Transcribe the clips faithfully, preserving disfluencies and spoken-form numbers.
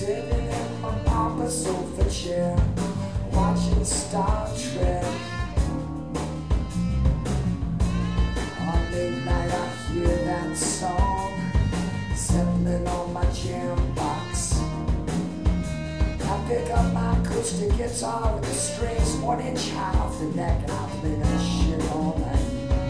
sitting in my papa's sofa chair, watching Star Trek. On midnight I hear that song settling on my jam box. I pick up my acoustic guitar with the strings one inch high off the neck, and I play that shit all night.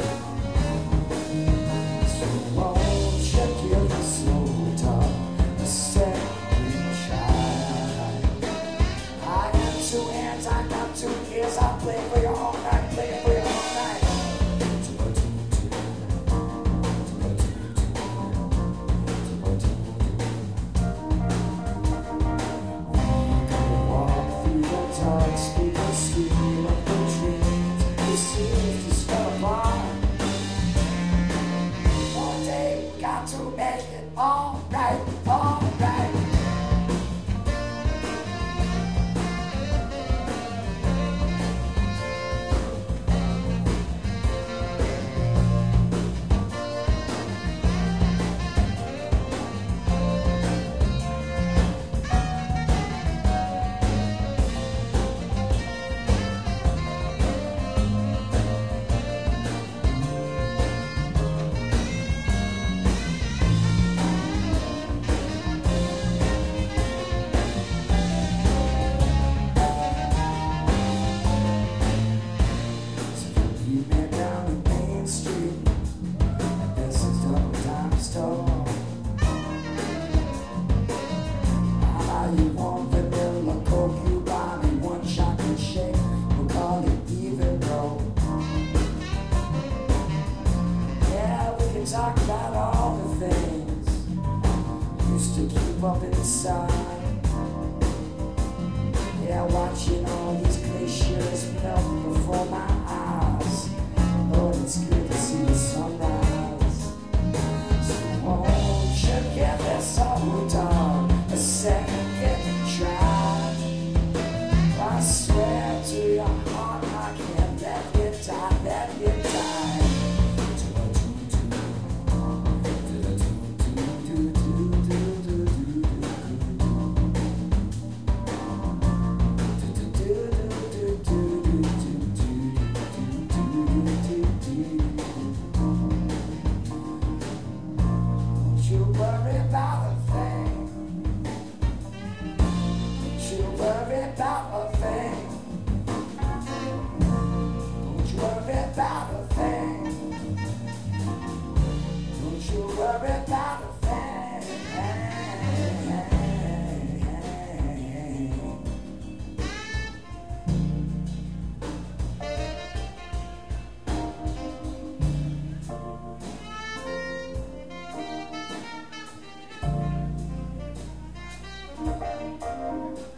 So won't you give me slow talk a second try? I got two hands, I got two ears, I play for you all night, play for you all night. To make it all right, all right. You want vanilla coke, you buy me one chocolate shake, we'll call it even though. Yeah, we can talk about all the things used to keep up inside. Yeah, watching all these glaciers melt before my eyes. Oh, it's good to see the sunrise. So won't you give this a dog a second try? I swear to your heart I can't let you die, let you die. Don't you worry about a thing. Don't you worry about a thing. Don't you worry about a thing. Don't you worry about a thing. Thank you.